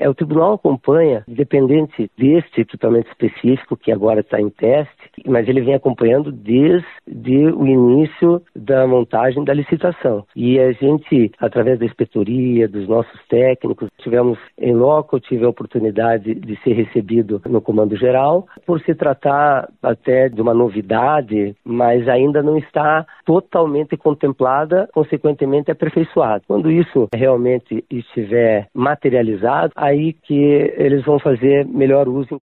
O tribunal acompanha, independente deste equipamento específico que agora está em teste, mas ele vem acompanhando desde o início da montagem da licitação. E a gente, através da inspetoria, dos nossos técnicos, tivemos em loco, tive a oportunidade de ser recebido no Comando Geral, por se tratar até de uma novidade, mas ainda não está totalmente contemplada, consequentemente aperfeiçoada. Quando isso realmente estiver materializado, aí que eles vão fazer melhor uso.